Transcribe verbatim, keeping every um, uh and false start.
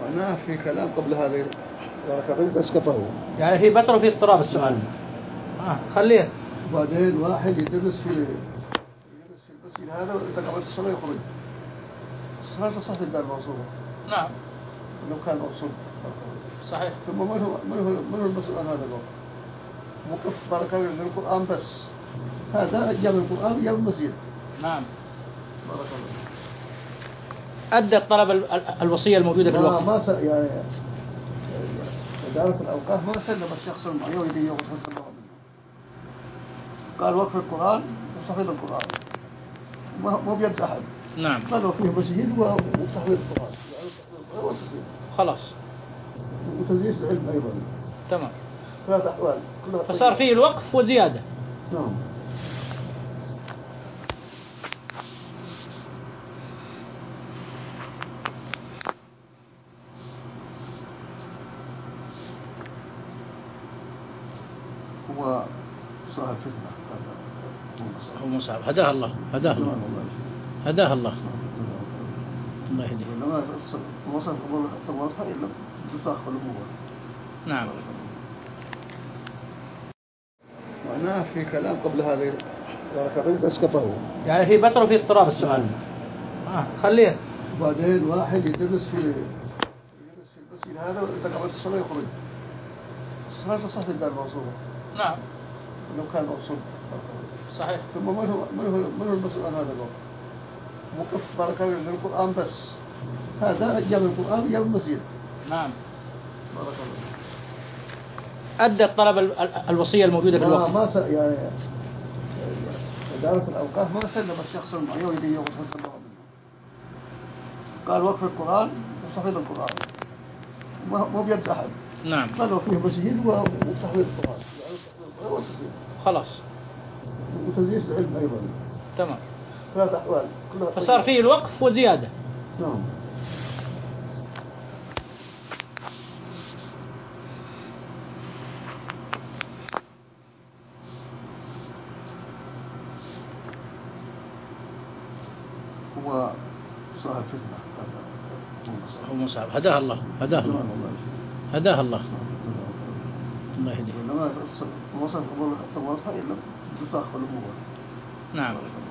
معناه في كلام قبل هذا ورقتين اسقطه، يعني في بتر وفي اضطراب السؤال. اه خليه. وبعدين واحد يدرس في يدرس في المسجد هذا وإذا قبل الصلاة يخرج. الصلاة تصح في الدار المنصورة. نعم. لو كان مقصود. صحيح. ثم من هو من هو من هو المسؤول عن هذا الوقت؟ موقف بركة للقرآن بس. هذا أيام القرآن أيام المسجد. نعم. بارك الله. أدى الطلب ال- ال- الوصية الموجودة في الوقت. ما س يعني إدارة الأوقاف ما سلم بس يخسر معي ويدي يوم خمسة الله منه. قال وقف القرآن وتحفيظ القرآن. ما مو بيد أحد. نعم. قالوا فيه مسجد وتحفيظ القرآن. يعني وتحفيظ. خلاص. وتدريس العلم أيضا. تمام. ثلاث أحوال. فصار فيه الوقف وزيادة. نعم. هو صاحب فتنة. هو مصعب. هداه الله. هداه الله. هداه الله. الله يهديه. لما وصل قبول الواضحة إلا تتأخر هو. نعم. معناه في كلام قبل هذا ورقتين اسقطه، يعني في بتر وفي اضطراب السؤال. اه خليه. وبعدين واحد يدرس في يدرس في المسجد هذا وإذا قبل الصلاة يخرج. الصلاة تصح في الدار المنصورة. نعم. لو كان مقصود. صحيح. ثم من هو من هو من هو المسؤول عن هذا الوقت؟ موقف بركة للقرآن بس. هذا أيام القرآن أيام المسجد. نعم. بارك الله. أدى الطلب ال- ال- الوصية الموجودة في الوقت. ما س يعني إدارة الأوقاف ما سلم بس يخسر معي ويدي يوم خمسة الله منه. قال وقف القرآن وتحفيظ القرآن. ما مو بيد أحد. نعم. قالوا فيه مسجد وتحفيظ القرآن. يعني وتحفيظ. خلاص. وتدريس العلم أيضا. تمام. ثلاث أحوال. فصار فيه الوقف وزيادة. نعم. هو صاحب فتنة. هو مصعب. هداه الله. هداه الله. هداه الله. الله يهديه. لما وصل قبول الواضحة إلا تتأخر هو. نعم.